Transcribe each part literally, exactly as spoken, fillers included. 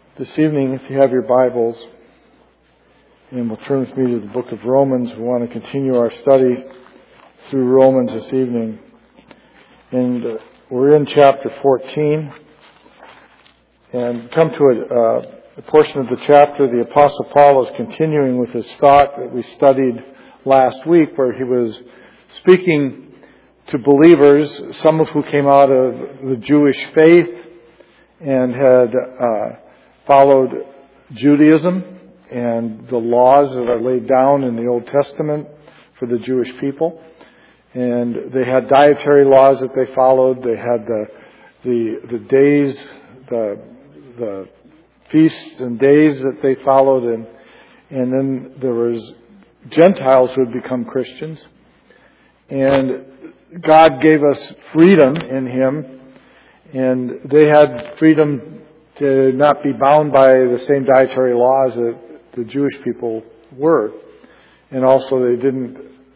This evening, if you have your Bibles, and we'll turn with me to the book of Romans. We want to continue our study through Romans this evening. And uh, we're in chapter fourteen. And come to a, uh, a portion of the chapter, the Apostle Paul is continuing with his thought that we studied last week, where he was speaking to believers, some of who came out of the Jewish faith and had uh, followed Judaism and the laws that are laid down in the Old Testament for the Jewish people. And they had dietary laws that they followed. They had the the, the days, the the feasts and days that they followed, and and then there was Gentiles who had become Christians. And God gave us freedom in Him, and they had freedom to not be bound by the same dietary laws that the Jewish people were. And also they didn't,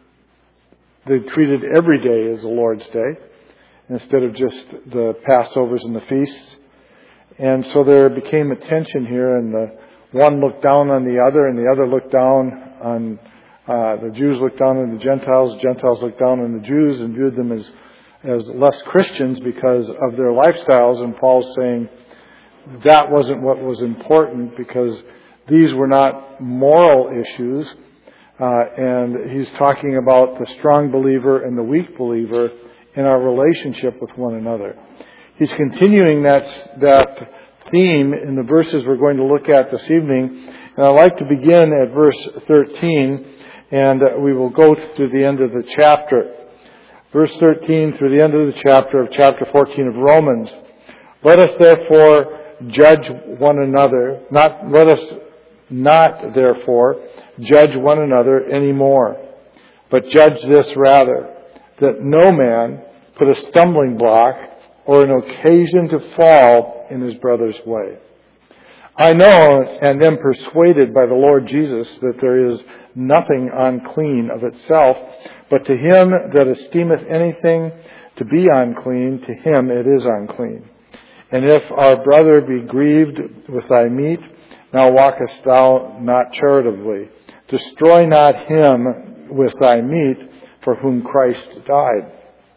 they treated every day as the Lord's Day instead of just the Passovers and the feasts. And so there became a tension here, and the one looked down on the other, and the other looked down on, uh, the Jews looked down on the Gentiles, Gentiles looked down on the Jews and viewed them as, as less Christians because of their lifestyles. And Paul's saying that wasn't what was important, because these were not moral issues. Uh, and he's talking about the strong believer and the weak believer in our relationship with one another. He's continuing that, that theme in the verses we're going to look at this evening. And I'd like to begin at verse thirteen, and we will go through the end of the chapter. Verse thirteen through the end of the chapter of chapter fourteen of Romans. Let us therefore judge one another, not, let us not therefore judge one another anymore, but judge this rather, that no man put a stumbling block or an occasion to fall in his brother's way. I know and am persuaded by the Lord Jesus that there is nothing unclean of itself, but to him that esteemeth anything to be unclean, to him it is unclean. And if our brother be grieved with thy meat, now walkest thou not charitably. Destroy not him with thy meat, for whom Christ died.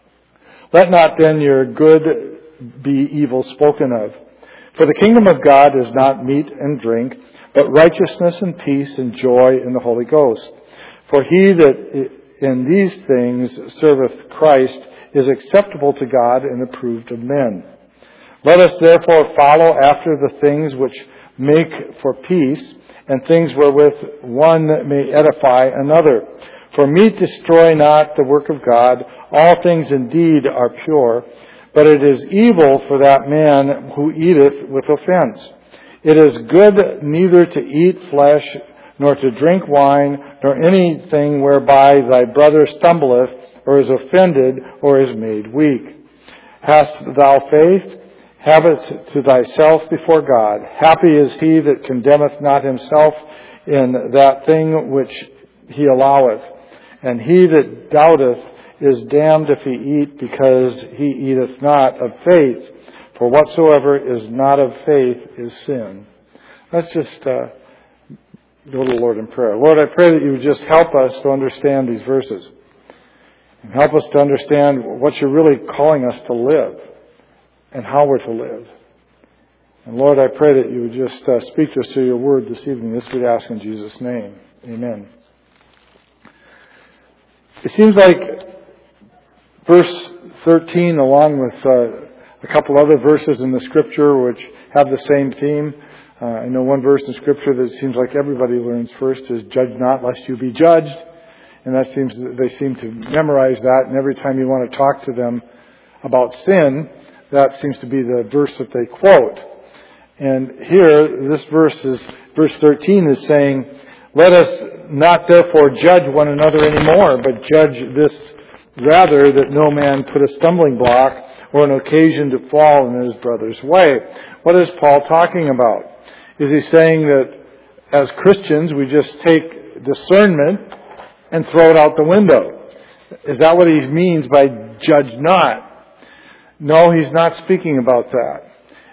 Let not then your good be evil spoken of. For the kingdom of God is not meat and drink, but righteousness and peace and joy in the Holy Ghost. For he that in these things serveth Christ is acceptable to God and approved of men. Let us therefore follow after the things which make for peace, and things wherewith one may edify another. For meat destroy not the work of God. All things indeed are pure, but it is evil for that man who eateth with offense. It is good neither to eat flesh, nor to drink wine, nor anything whereby thy brother stumbleth, or is offended, or is made weak. Hast thou faith? Have it to thyself before God. Happy is he that condemneth not himself in that thing which he alloweth. And he that doubteth is damned if he eat, because he eateth not of faith. For whatsoever is not of faith is sin. Let's just uh, go to the Lord in prayer. Lord, I pray that you would just help us to understand these verses. And help us to understand what you're really calling us to live, and how we're to live. And Lord, I pray that you would just uh, speak to us through your word this evening. This we ask in Jesus' name. Amen. It seems like verse thirteen, along with uh, a couple other verses in the Scripture which have the same theme. Uh, I know one verse in Scripture that seems like everybody learns first is, judge not lest you be judged. And that seems they seem to memorize that, and every time you want to talk to them about sin, that seems to be the verse that they quote. And here, this verse is, verse thirteen is saying, let us not therefore judge one another anymore, but judge this rather, that no man put a stumbling block or an occasion to fall in his brother's way. What is Paul talking about? Is he saying that as Christians we just take discernment and throw it out the window? Is that what he means by judge not? No, he's not speaking about that.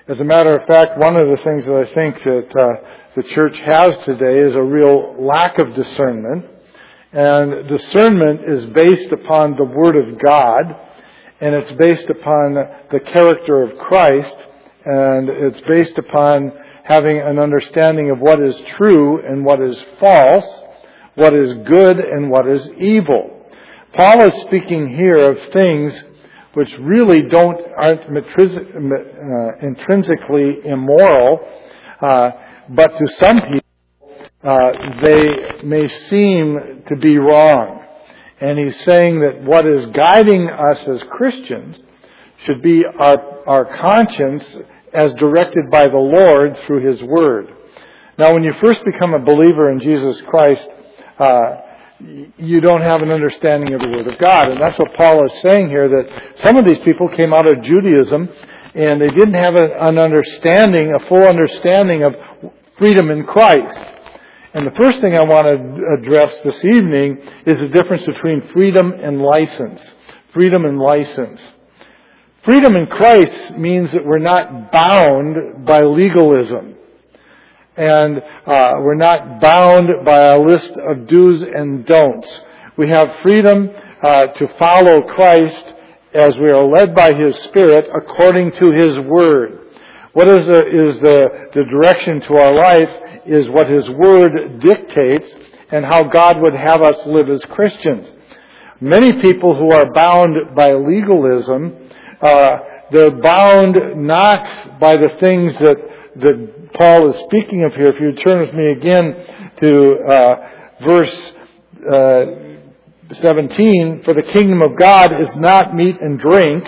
As a matter of fact, one of the things that I think that uh, the church has today is a real lack of discernment. And discernment is based upon the Word of God, and it's based upon the character of Christ, and it's based upon having an understanding of what is true and what is false, what is good and what is evil. Paul is speaking here of things which really don't aren't uh, intrinsically immoral, uh, but to some people uh, they may seem to be wrong. And he's saying that what is guiding us as Christians should be our our conscience as directed by the Lord through His Word. Now, when you first become a believer in Jesus Christ, uh, you don't have an understanding of the Word of God. And that's what Paul is saying here, that some of these people came out of Judaism and they didn't have an understanding, a full understanding of freedom in Christ. And the first thing I want to address this evening is the difference between freedom and license. Freedom and license. Freedom in Christ means that we're not bound by legalism. And uh, we're not bound by a list of do's and don'ts. We have freedom uh, to follow Christ as we are led by His Spirit according to His Word. What is the, is the, the direction to our life is what His Word dictates and how God would have us live as Christians. Many people who are bound by legalism, uh, they're bound not by the things that, that Paul is speaking of here. If you turn with me again to uh, verse uh, seventeen, for the kingdom of God is not meat and drink,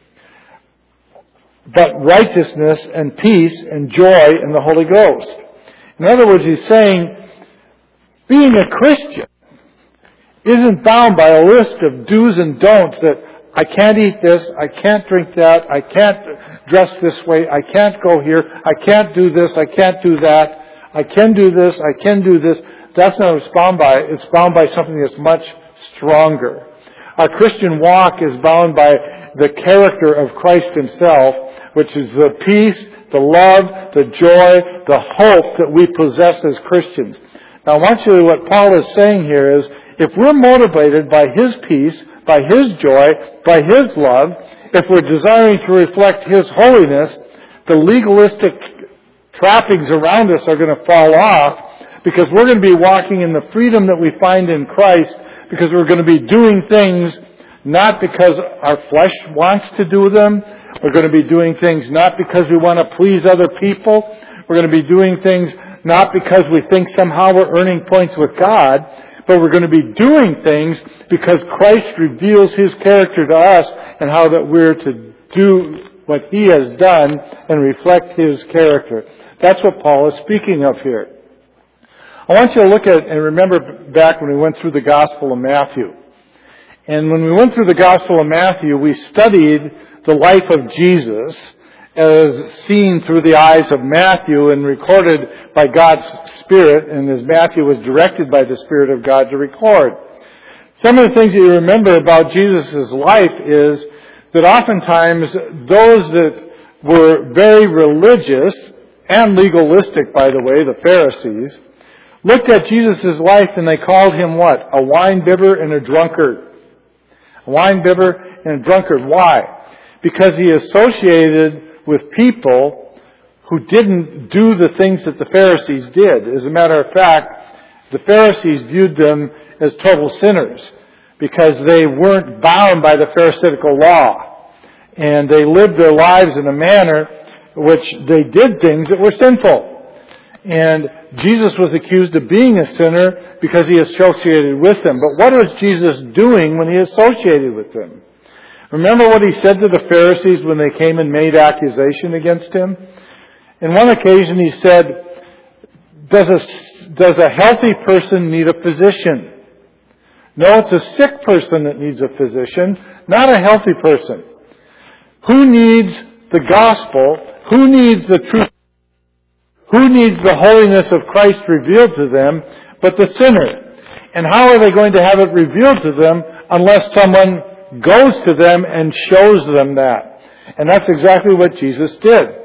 but righteousness and peace and joy in the Holy Ghost. In other words, he's saying, being a Christian isn't bound by a list of do's and don'ts that I can't eat this, I can't drink that, I can't dress this way, I can't go here, I can't do this, I can't do that, I can do this, I can do this. That's not what it's bound by. It's bound by something that's much stronger. Our Christian walk is bound by the character of Christ Himself, which is the peace, the love, the joy, the hope that we possess as Christians. Now I want you to, what Paul is saying here is, if we're motivated by His peace, by His joy, by His love, if we're desiring to reflect His holiness, the legalistic trappings around us are going to fall off, because we're going to be walking in the freedom that we find in Christ, because we're going to be doing things not because our flesh wants to do them. We're going to be doing things not because we want to please other people. We're going to be doing things not because we think somehow we're earning points with God, but we're going to be doing things because Christ reveals His character to us and how that we're to do what He has done and reflect His character. That's what Paul is speaking of here. I want you to look at and remember back when we went through the Gospel of Matthew. And when we went through the Gospel of Matthew, we studied the life of Jesus as seen through the eyes of Matthew and recorded by God's Spirit, and as Matthew was directed by the Spirit of God to record. Some of the things that you remember about Jesus' life is that oftentimes those that were very religious and legalistic, by the way, the Pharisees, looked at Jesus' life and they called Him what? A wine bibber and a drunkard. A wine bibber and a drunkard. Why? Because He associated with people who didn't do the things that the Pharisees did. As a matter of fact, the Pharisees viewed them as total sinners because they weren't bound by the Pharisaical law. And they lived their lives in a manner which they did things that were sinful. And Jesus was accused of being a sinner because He associated with them. But what was Jesus doing when He associated with them? Remember what He said to the Pharisees when they came and made accusation against Him? In one occasion He said, does a, does a healthy person need a physician? No, it's a sick person that needs a physician, not a healthy person. Who needs the gospel? Who needs the truth? Who needs the holiness of Christ revealed to them but the sinner? And how are they going to have it revealed to them unless someone goes to them and shows them that? And that's exactly what Jesus did.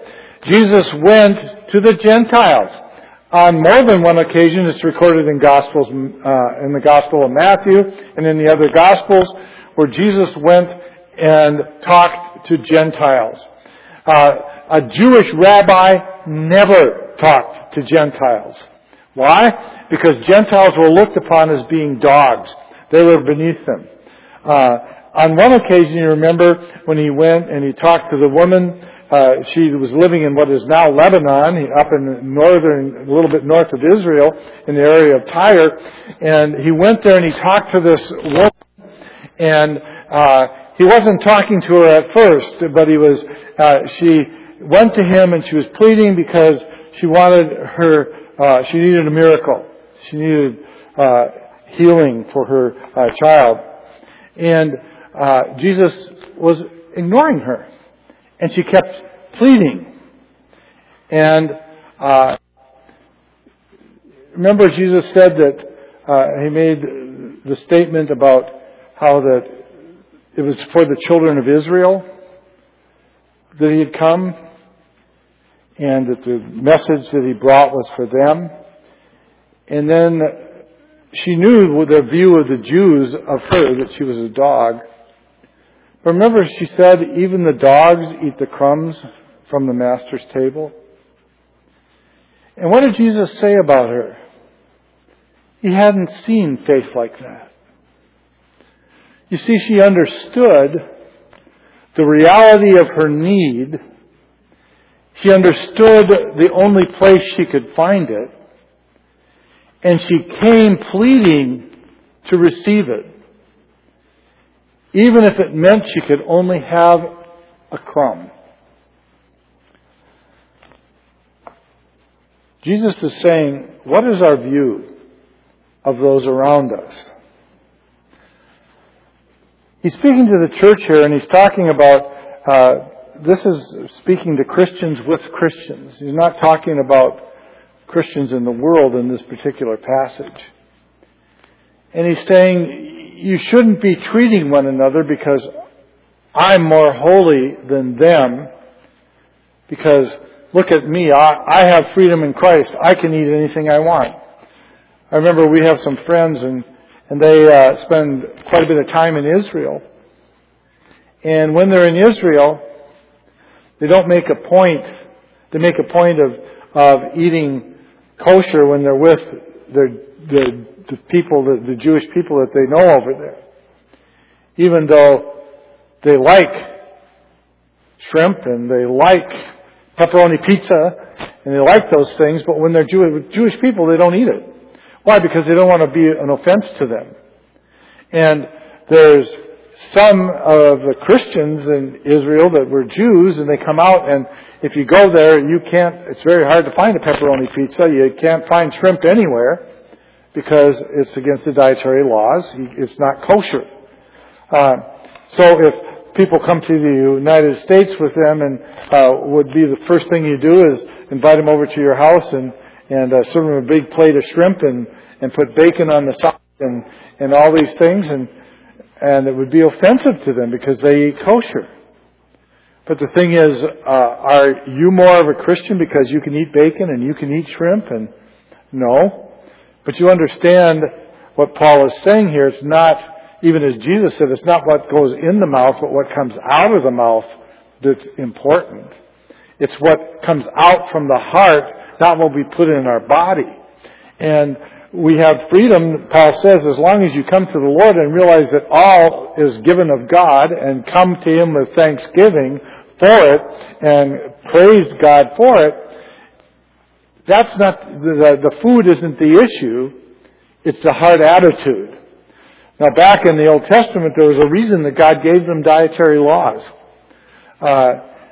Jesus went to the Gentiles. On more than one occasion, it's recorded in Gospels, uh, in the Gospel of Matthew and in the other Gospels, where Jesus went and talked to Gentiles. Uh, a Jewish rabbi never talked to Gentiles. Why? Because Gentiles were looked upon as being dogs. They were beneath them. Uh, on one occasion, you remember when he went and he talked to the woman. Uh, she was living in what is now Lebanon, up in northern, a little bit north of Israel, in the area of Tyre. And he went there and he talked to this woman. And uh, he wasn't talking to her at first, but he was. Uh, she went to him and she was pleading because she wanted her. Uh, she needed a miracle. She needed uh, healing for her uh, child, and uh, Jesus was ignoring her. And she kept pleading. And uh, remember Jesus said that uh, he made the statement about how that it was for the children of Israel that he had come, and that the message that he brought was for them. And then she knew with the view of the Jews of her that she was a dog. Remember, she said, even the dogs eat the crumbs from the master's table. And what did Jesus say about her? He hadn't seen faith like that. You see, she understood the reality of her need. She understood the only place she could find it. And she came pleading to receive it, even if it meant she could only have a crumb. Jesus is saying, what is our view of those around us? He's speaking to the church here, and he's talking about, uh, this is speaking to Christians with Christians. He's not talking about Christians in the world in this particular passage. And he's saying, you shouldn't be treating one another because I'm more holy than them, because look at me, I, I have freedom in Christ. I can eat anything I want. I remember we have some friends and, and they uh, spend quite a bit of time in Israel. And when they're in Israel, they don't make a point, they make a point of, of eating kosher when they're with their, the, the people, the, the Jewish people that they know over there. Even though they like shrimp and they like pepperoni pizza and they like those things, but when they're Jew- with Jewish people, they don't eat it. Why? Because they don't want to be an offense to them. And there's some of the Christians in Israel that were Jews, and they come out, and if you go there, you can't, it's very hard to find a pepperoni pizza. You can't find shrimp anywhere because it's against the dietary laws. It's not kosher. Uh, so if people come to the United States with them, and uh, would be the first thing you do is invite them over to your house and, and uh, serve them a big plate of shrimp and, and put bacon on the side and, and all these things, and And it would be offensive to them because they eat kosher. But the thing is, uh, are you more of a Christian because you can eat bacon and you can eat shrimp? And no. But you understand what Paul is saying here. It's not, even as Jesus said, it's not what goes in the mouth, but what comes out of the mouth that's important. It's what comes out from the heart, not what we put in our body. And we have freedom, Paul says, as long as you come to the Lord and realize that all is given of God and come to Him with thanksgiving for it and praise God for it. That's not, the, the food isn't the issue. It's the heart attitude. Now back in the Old Testament, there was a reason that God gave them dietary laws. Uh,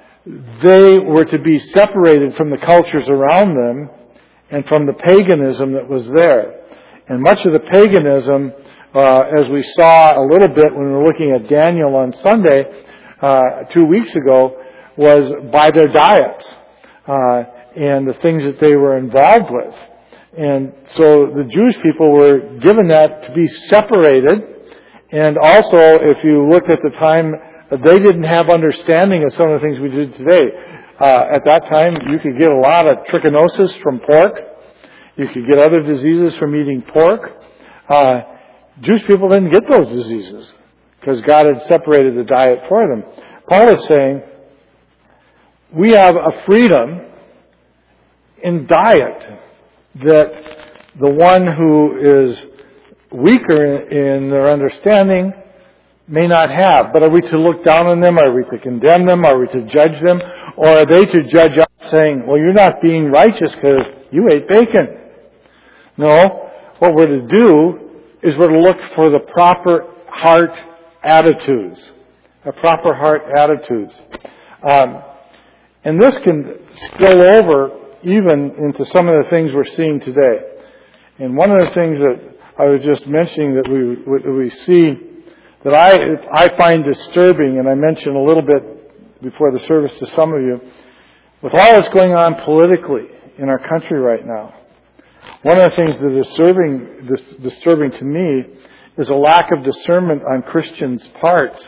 they were to be separated from the cultures around them and from the paganism that was there. And much of the paganism, uh, as we saw a little bit when we were looking at Daniel on Sunday, uh, two weeks ago, was by their diets, uh, and the things that they were involved with. And so the Jewish people were given that to be separated. And also, if you look at the time, they didn't have understanding of some of the things we did today. Uh, at that time, you could get a lot of trichinosis from pork. You could get other diseases from eating pork. Uh, Jewish people didn't get those diseases because God had separated the diet for them. Paul is saying we have a freedom in diet that the one who is weaker in their understanding may not have. But are we to look down on them? Are we to condemn them? Are we to judge them? Or are they to judge us saying, well, you're not being righteous because you ate bacon? No. What we're to do is we're to look for the proper heart attitudes. The proper heart attitudes. Um, and this can spill over even into some of the things we're seeing today. And one of the things that I was just mentioning that we we see that I I find disturbing, and I mentioned a little bit before the service to some of you, with all that's going on politically in our country right now, one of the things that is disturbing, this, disturbing to me is a lack of discernment on Christians' parts.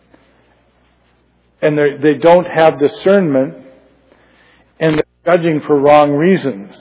And they don't have discernment, and they're judging for wrong reasons.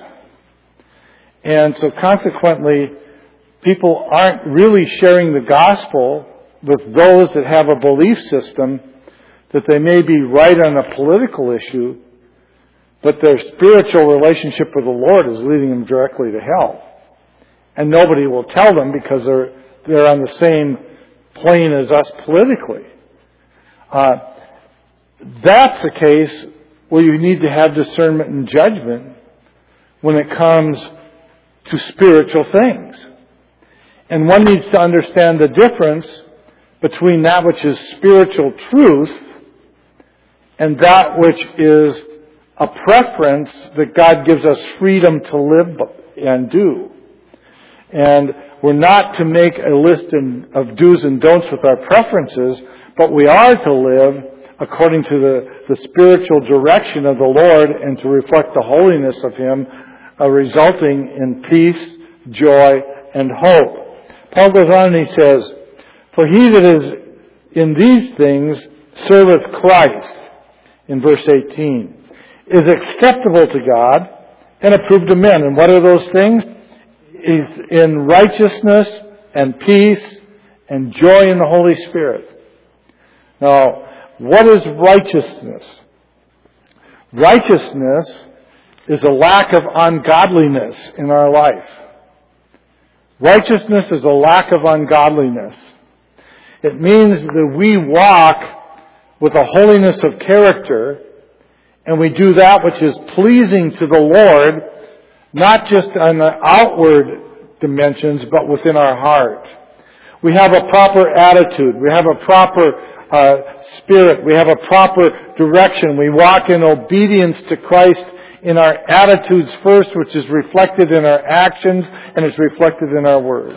And so consequently, people aren't really sharing the gospel with those that have a belief system that they may be right on a political issue, but their spiritual relationship with the Lord is leading them directly to hell. And nobody will tell them because they're they're on the same plane as us politically. Uh, that's the case where you need to have discernment and judgment when it comes to spiritual things. And one needs to understand the difference between that which is spiritual truth and that which is a preference that God gives us freedom to live and do. And we're not to make a list of do's and don'ts with our preferences, but we are to live according to the, the spiritual direction of the Lord and to reflect the holiness of Him, uh, resulting in peace, joy, and hope. Paul goes on and he says, for he that is in these things serveth Christ, in verse eighteen, is acceptable to God and approved of men. And what are those things? Is in righteousness and peace and joy in the Holy Spirit. Now, what is righteousness? Righteousness is a lack of ungodliness in our life. Righteousness is a lack of ungodliness. It means that we walk with a holiness of character, and we do that which is pleasing to the Lord, not just on the outward dimensions, but within our heart. We have a proper attitude. We have a proper uh, spirit. We have a proper direction. We walk in obedience to Christ in our attitudes first, which is reflected in our actions, and is reflected in our words.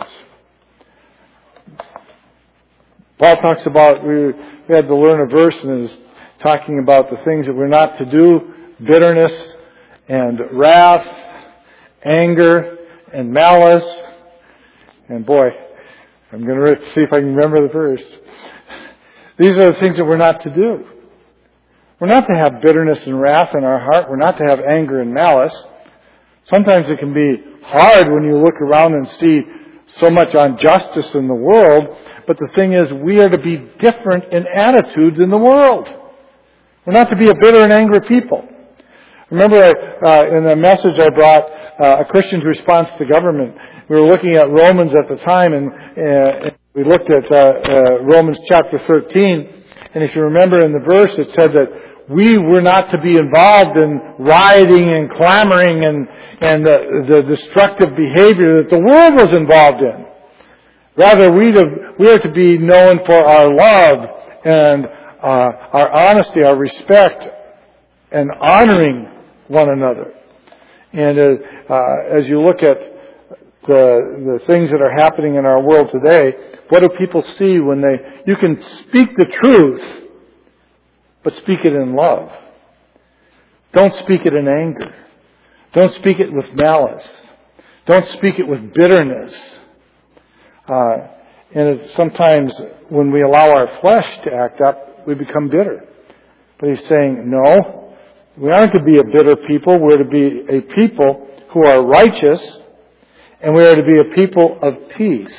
Paul talks about, we, we had to learn a verse and is talking about the things that we're not to do, bitterness and wrath, anger and malice. And boy, I'm going to see if I can remember the verse. These are the things that we're not to do. We're not to have bitterness and wrath in our heart. We're not to have anger and malice. Sometimes it can be hard when you look around and see so much injustice in the world. But the thing is, we are to be different in attitudes in the world. We're not to be a bitter and angry people. Remember uh, in the message I brought, uh, A Christian's Response to Government, we were looking at Romans at the time, and uh, we looked at uh, uh, Romans chapter thirteen. And if you remember in the verse, it said that we were not to be involved in rioting and clamoring and, and the, the destructive behavior that the world was involved in. Rather, we, to, we are to be known for our love and uh, our honesty, our respect, and honoring one another. And uh, uh, as you look at the, the things that are happening in our world today, what do people see when they... You can speak the truth, but speak it in love. Don't speak it in anger. Don't speak it with malice. Don't speak it with bitterness. Uh, and it's sometimes when we allow our flesh to act up, we become bitter. But he's saying, no, We aren't to be a bitter people. We're to be a people who are righteous, and we are to be a people of peace.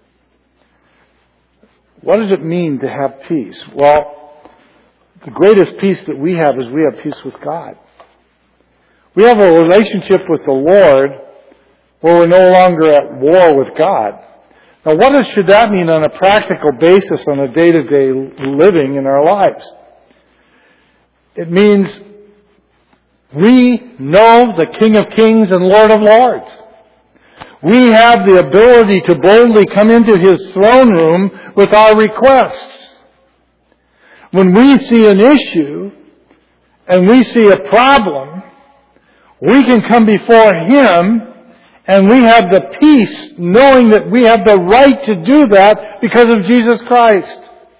What does it mean to have peace? Well, the greatest peace that we have is we have peace with God. We have a relationship with the Lord where we're no longer at war with God. Now, what should that mean on a practical basis on a day-to-day living in our lives? It means we know the King of Kings and Lord of Lords. We have the ability to boldly come into His throne room with our requests. When we see an issue and we see a problem, we can come before Him and we have the peace knowing that we have the right to do that because of Jesus Christ.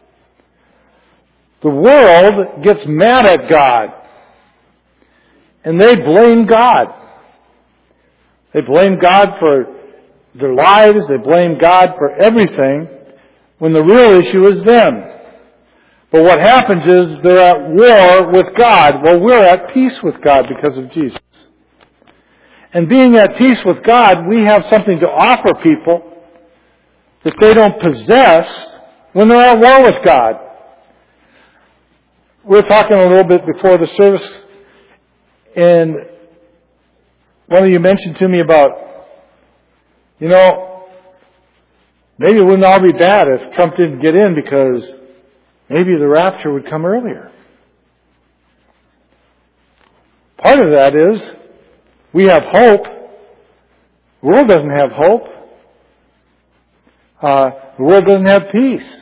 The world gets mad at God and they blame God. They blame God for their lives. They blame God for everything when the real issue is them. But what happens is they're at war with God. Well, we're at peace with God because of Jesus. And being at peace with God, we have something to offer people that they don't possess when they're at war with God. We were talking a little bit before the service, and one of you mentioned to me about, you know, maybe it wouldn't all be bad if Trump didn't get in because maybe the rapture would come earlier. Part of that is we have hope. The world doesn't have hope. Uh, the world doesn't have peace.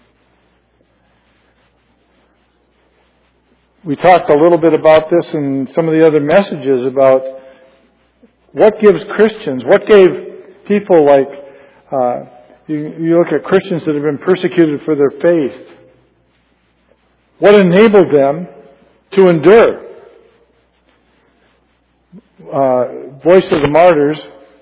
We talked a little bit about this in some of the other messages about what gives Christians, what gave people like, uh, you, you look at Christians that have been persecuted for their faith. What enabled them to endure? Uh, Voice of the Martyrs,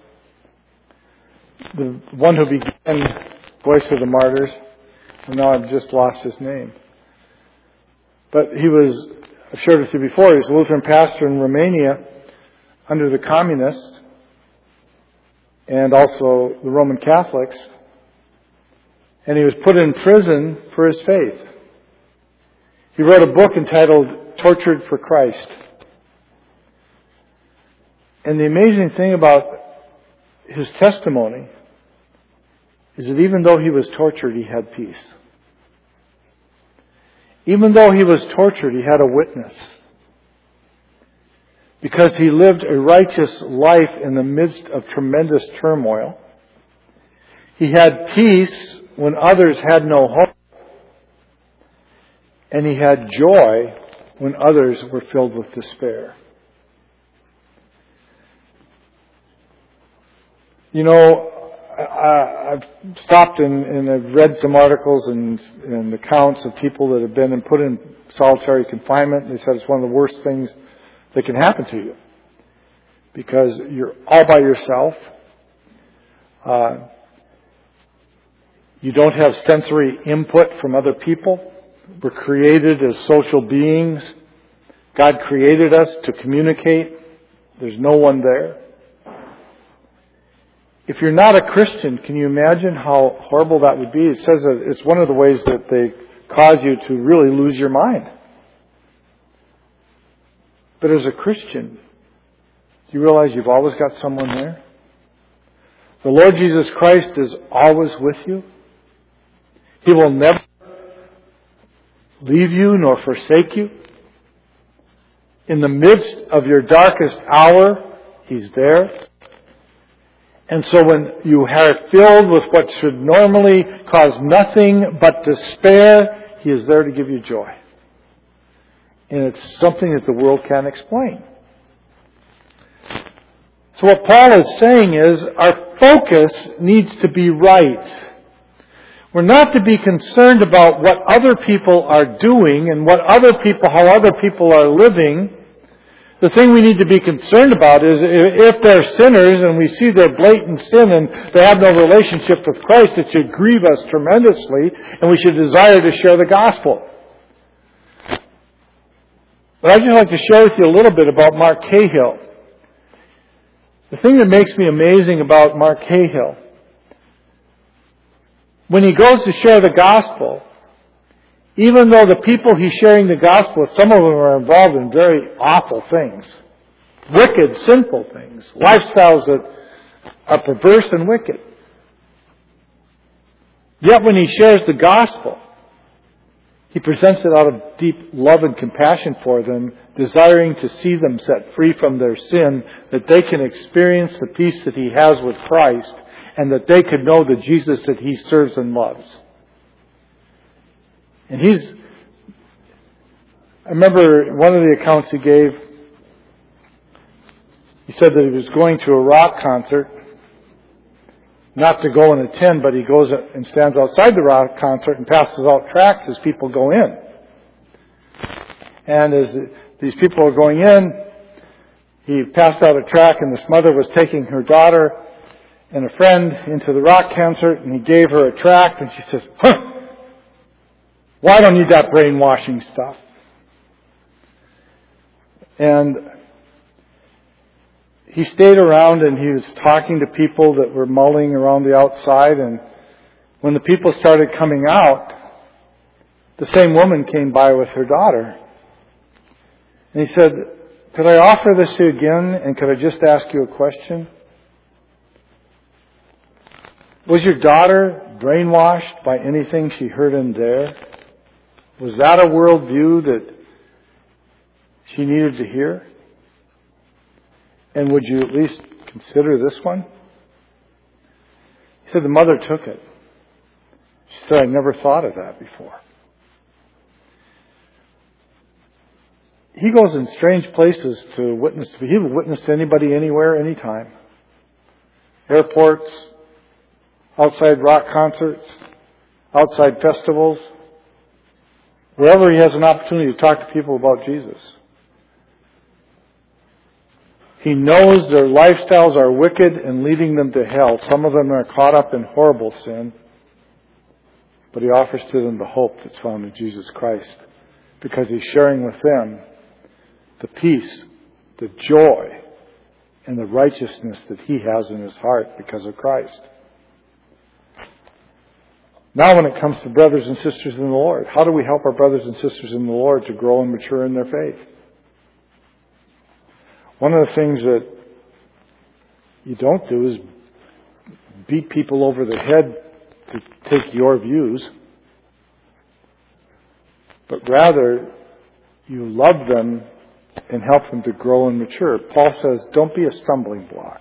the one who began Voice of the Martyrs, and now I've just lost his name. But he was, I've shared with you before, he was a Lutheran pastor in Romania under the communists and also the Roman Catholics. And he was put in prison for his faith. He wrote a book entitled Tortured for Christ. And the amazing thing about his testimony is that even though he was tortured, he had peace. Even though he was tortured, he had a witness. Because he lived a righteous life in the midst of tremendous turmoil. He had peace when others had no hope. And he had joy when others were filled with despair. You know, I, I've stopped and, and I've read some articles and, and accounts of people that have been and put in solitary confinement. They said it's one of the worst things that can happen to you because you're all by yourself. Uh, you don't have sensory input from other people. We're created as social beings. God created us to communicate. There's no one there. If you're not a Christian, can you imagine how horrible that would be? It says that it's one of the ways that they cause you to really lose your mind. But as a Christian, do you realize you've always got someone there? The Lord Jesus Christ is always with you. He will never leave you nor forsake you. In the midst of your darkest hour, He's there. And so when you are filled with what should normally cause nothing but despair, He is there to give you joy. And it's something that the world can't explain. So what Paul is saying is our focus needs to be right. We're not to be concerned about what other people are doing and what other people, how other people are living. The thing we need to be concerned about is if they're sinners and we see their blatant sin and they have no relationship with Christ, it should grieve us tremendously and we should desire to share the gospel. But I'd just like to share with you a little bit about Mark Cahill. The thing that makes me amazing about Mark Cahill, when he goes to share the gospel, even though the people he's sharing the gospel with, some of them are involved in very awful things, wicked, sinful things, lifestyles that are perverse and wicked. Yet when he shares the gospel, he presents it out of deep love and compassion for them, desiring to see them set free from their sin, that they can experience the peace that he has with Christ, and that they can know the Jesus that he serves and loves. And he's, I remember one of the accounts he gave, he said that he was going to a rock concert, not to go and attend, but he goes and stands outside the rock concert and passes out tracts as people go in. And as these people are going in, he passed out a tract, and this mother was taking her daughter and a friend into the rock concert, and he gave her a tract, and she says, huh, well, I don't need that brainwashing stuff. And he stayed around and he was talking to people that were mulling around the outside, and when the people started coming out, the same woman came by with her daughter. And he said, could I offer this to you again, and could I just ask you a question? Was your daughter brainwashed by anything she heard in there? Was that a worldview that she needed to hear? And would you at least consider this one? He said the mother took it. She said, I never thought of that before. He goes in strange places to witness. He will witness to anybody, anywhere, anytime. Airports, outside rock concerts, outside festivals, wherever he has an opportunity to talk to people about Jesus. He knows their lifestyles are wicked and leading them to hell. Some of them are caught up in horrible sin. But he offers to them the hope that's found in Jesus Christ, because he's sharing with them the peace, the joy, and the righteousness that he has in his heart because of Christ. Now when it comes to brothers and sisters in the Lord, how do we help our brothers and sisters in the Lord to grow and mature in their faith? One of the things that you don't do is beat people over the head to take your views, but rather you love them and help them to grow and mature. Paul says, don't be a stumbling block.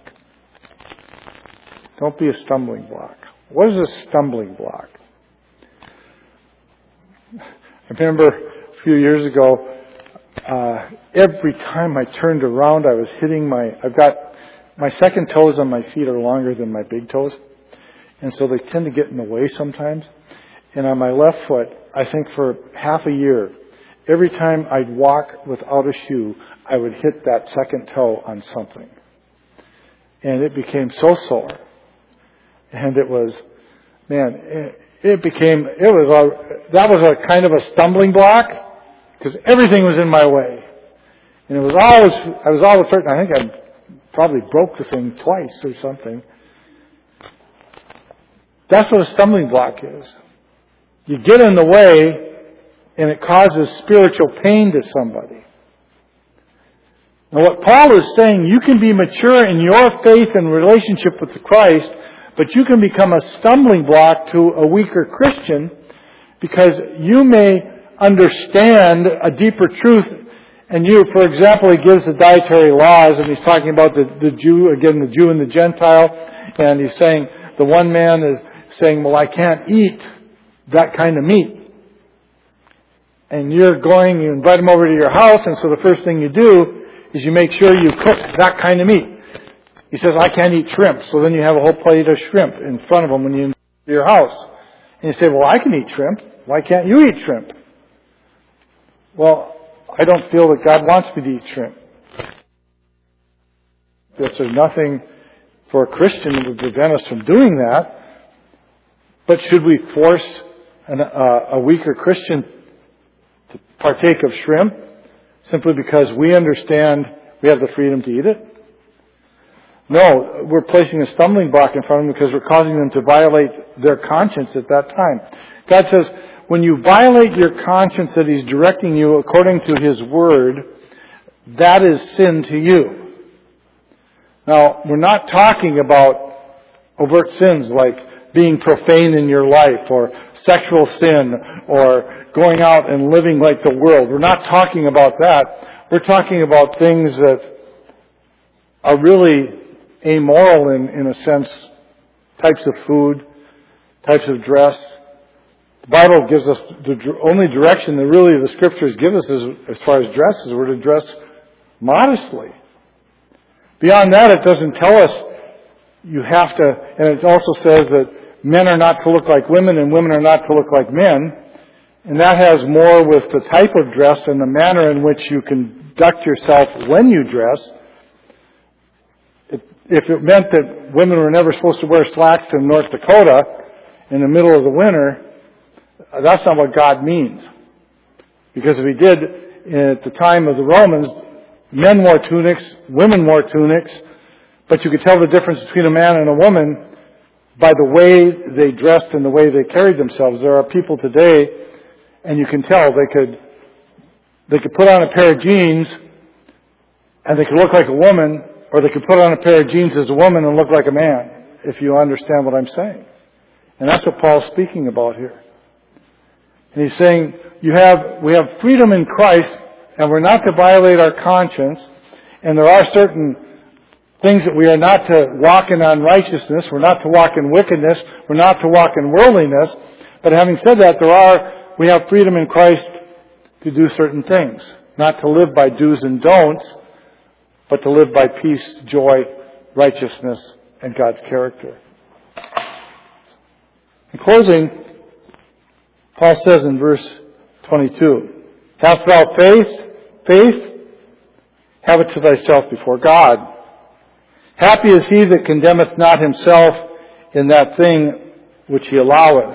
Don't be a stumbling block. What is a stumbling block? I remember a few years ago, uh, every time I turned around, I was hitting my, I've got, my second toes on my feet are longer than my big toes. And so they tend to get in the way sometimes. And on my left foot, I think for half a year, every time I'd walk without a shoe, I would hit that second toe on something. And it became so sore. And it was, man, it, it became, it was a, that was a kind of a stumbling block, because everything was in my way. And it was always, I was always certain, I think I probably broke the thing twice or something. That's what a stumbling block is. You get in the way, and it causes spiritual pain to somebody. Now what Paul is saying, you can be mature in your faith and relationship with Christ, but you can become a stumbling block to a weaker Christian, because you may understand a deeper truth. And you, for example, he gives the dietary laws, and he's talking about the, the Jew, again, the Jew and the Gentile, and he's saying, the one man is saying, well, I can't eat that kind of meat. And you're going, you invite him over to your house, and so the first thing you do is you make sure you cook that kind of meat. He says, I can't eat shrimp. So then you have a whole plate of shrimp in front of him when you invite him to your house. And you say, well, I can eat shrimp. Why can't you eat shrimp? Well, I don't feel that God wants me to eat shrimp. There's nothing for a Christian that would prevent us from doing that. But should we force an, uh, a weaker Christian to partake of shrimp? simply because we understand we have the freedom to eat it? No, we're placing a stumbling block in front of them because we're causing them to violate their conscience at that time. God says, when you violate your conscience that He's directing you according to His Word, that is sin to you. Now, we're not talking about overt sins like being profane in your life or sexual sin or going out and living like the world. We're not talking about that. We're talking about things that are really amoral in, in a sense, types of food, types of dress. The Bible gives us the only direction that really the Scriptures give us is, as far as dress is, we're to dress modestly. Beyond that, it doesn't tell us you have to, and it also says that men are not to look like women and women are not to look like men. And that has more with the type of dress and the manner in which you conduct yourself when you dress. It, if it meant that women were never supposed to wear slacks in North Dakota in the middle of the winter, that's not what God means. Because if He did, at the time of the Romans, men wore tunics, women wore tunics, but you could tell the difference between a man and a woman by the way they dressed and the way they carried themselves. There are people today, and you can tell they could they could put on a pair of jeans and they could look like a woman, or they could put on a pair of jeans as a woman and look like a man, if you understand what I'm saying. And that's what Paul's speaking about here. And he's saying you have we have freedom in Christ, and we're not to violate our conscience, and there are certain things that we are not to walk in unrighteousness, we're not to walk in wickedness, we're not to walk in worldliness. But having said that, there are, we have freedom in Christ to do certain things. Not to live by do's and don'ts, but to live by peace, joy, righteousness, and God's character. In closing, Paul says in verse twenty-two, hast thou faith? Faith? Have it to thyself before God. Happy is he that condemneth not himself in that thing which he alloweth.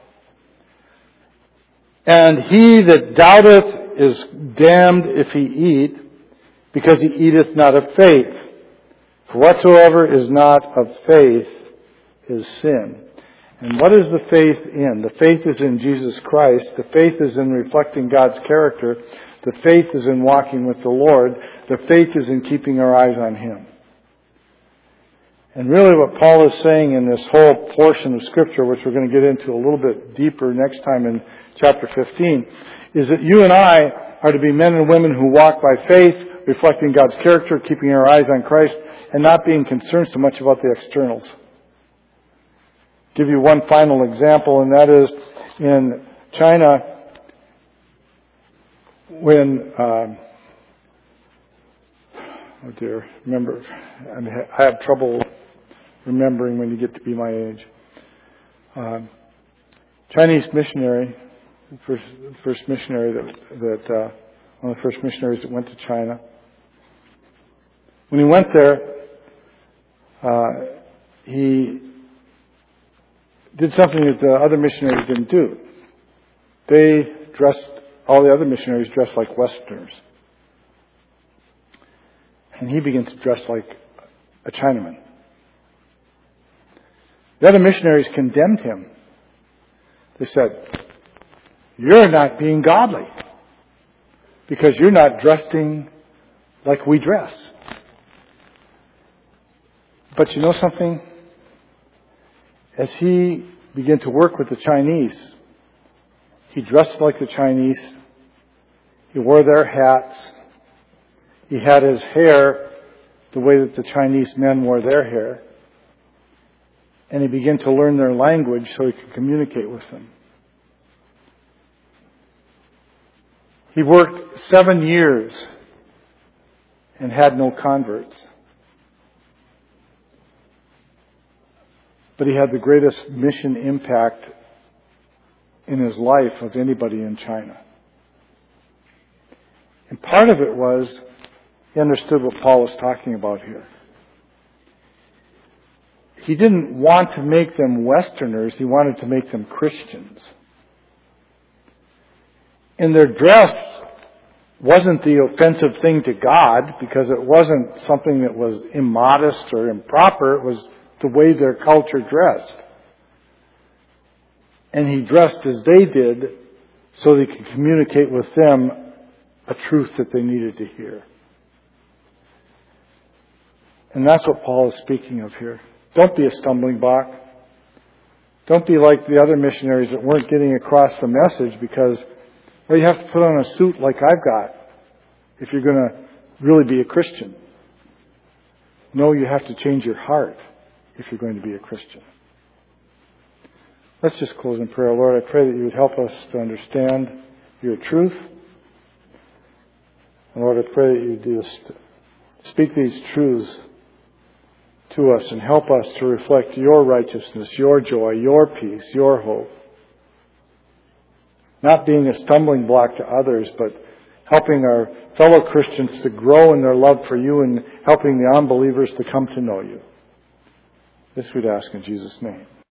And he that doubteth is damned if he eat, because he eateth not of faith. For whatsoever is not of faith is sin. And what is the faith in? The faith is in Jesus Christ. The faith is in reflecting God's character. The faith is in walking with the Lord. The faith is in keeping our eyes on Him. And really what Paul is saying in this whole portion of Scripture, which we're going to get into a little bit deeper next time in chapter fifteen, is that you and I are to be men and women who walk by faith, reflecting God's character, keeping our eyes on Christ, and not being concerned so much about the externals. I'll give you one final example, and that is in China, when... Um, oh dear, remember, I have trouble remembering when you get to be my age. Um, Chinese missionary, first, first missionary that, that uh, one of the first missionaries that went to China. When he went there, uh, he did something that the other missionaries didn't do. They dressed, all the other missionaries dressed like Westerners. And he began to dress like a Chinaman. The other missionaries condemned him. They said, you're not being godly because you're not dressing like we dress. But you know something? As he began to work with the Chinese, he dressed like the Chinese. He wore their hats. He had his hair the way that the Chinese men wore their hair. And he began to learn their language so he could communicate with them. He worked seven years and had no converts. But he had the greatest mission impact in his life of anybody in China. And part of it was he understood what Paul was talking about here. He didn't want to make them Westerners. He wanted to make them Christians. In their dress, wasn't the offensive thing to God, because it wasn't something that was immodest or improper. It was the way their culture dressed. And he dressed as they did so that he could communicate with them a truth that they needed to hear. And that's what Paul is speaking of here. Don't be a stumbling block. Don't be like the other missionaries that weren't getting across the message because, well, you have to put on a suit like I've got if you're going to really be a Christian. No, you have to change your heart if you're going to be a Christian. Let's just close in prayer. Lord, I pray that you would help us to understand your truth. And Lord, I pray that you just speak these truths to us and help us to reflect your righteousness, your joy, your peace, your hope. Not being a stumbling block to others, but helping our fellow Christians to grow in their love for you and helping the unbelievers to come to know you. This we'd ask in Jesus' name.